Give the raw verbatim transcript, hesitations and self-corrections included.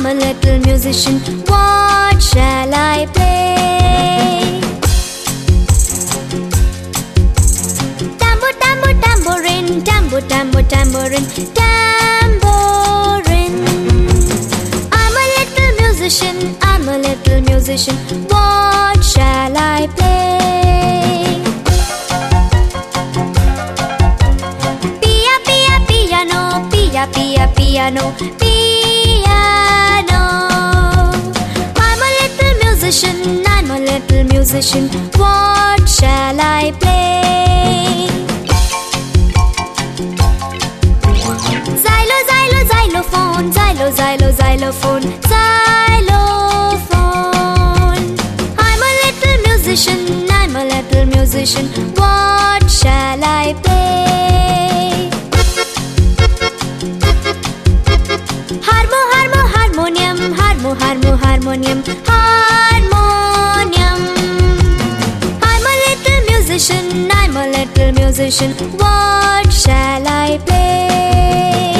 a little musician. What shall I play? Tambo, tambo, tambourine, tambo, tambo, tambourine, tambourine. I'm a little musician, I'm a little musician. What shall I play? Pia, pia, piano, pia, pia, piano, piano. I'm a little musician, I'm a little musician. What shall I play? Xylo, xylo, xylophone, xylo, xylo, xylophone, xylophone. I'm a little musician, I'm a little musician. What shall I play? Harmo, harmo, harmonium, harmo, harmo, harmonium, harmonium. I'm a little musician, I'm a little musician. What shall I play?